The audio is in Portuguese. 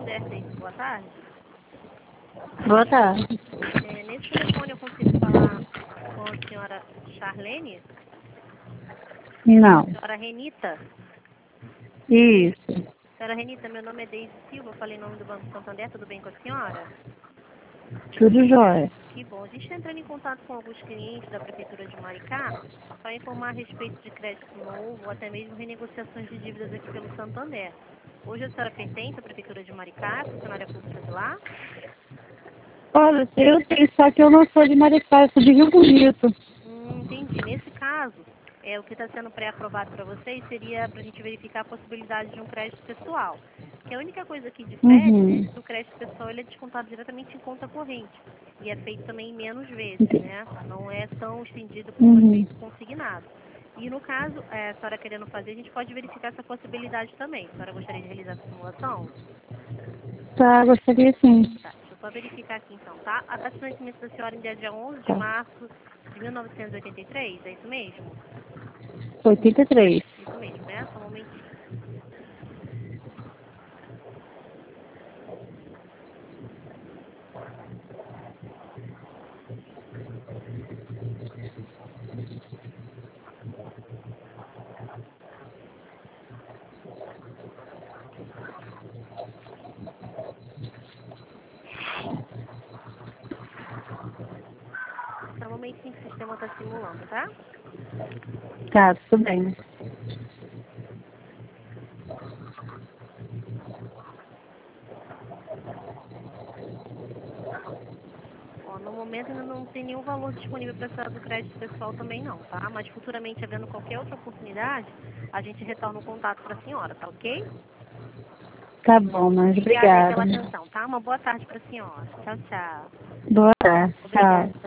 certo, é isso. Boa tarde. Boa tarde. Nesse telefone eu consigo falar com a senhora Charlene? Não. Senhora Renita? Isso. Senhora Renita, meu nome é Deise Silva, eu falei em nome do Banco Santander, tudo bem com a senhora? Tudo jóia. Que bom. A gente está entrando em contato com alguns clientes da Prefeitura de Maricá para informar a respeito de crédito novo ou até mesmo renegociações de dívidas aqui pelo Santander. Hoje a senhora pertence à Prefeitura de Maricá, funcionária pública de lá? Olha, eu sei, só que eu não sou de Maricá, eu sou de Rio Bonito. Entendi. Nesse caso, o que está sendo pré-aprovado para vocês seria para a gente verificar a possibilidade de um crédito pessoal. Porque a única coisa aqui difere, né, é que o crédito pessoal ele é descontado diretamente em conta corrente. E é feito também em menos vezes, né? Não é tão estendido como é feito consignado. E no caso, a senhora querendo fazer, a gente pode verificar essa possibilidade também. A senhora gostaria de realizar essa simulação? Tá, gostaria sim. Tá, deixa eu só verificar aqui então, tá? A data de nascimento da senhora em dia 11 de março de 1983, é isso mesmo? 83. Isso mesmo, né? Só um momentinho. Só um momentinho que o sistema está simulando, tá? Tá, tudo bem. Ó, no momento ainda não tem nenhum valor disponível para a senhora do crédito pessoal também não, tá? Mas futuramente, havendo qualquer outra oportunidade, a gente retorna o contato para a senhora, tá ok? Tá bom, mas Obrigada aí obrigada. pela atenção, tá? Uma boa tarde para a senhora. Tchau, tchau. Boa tarde. Obrigada. Tchau.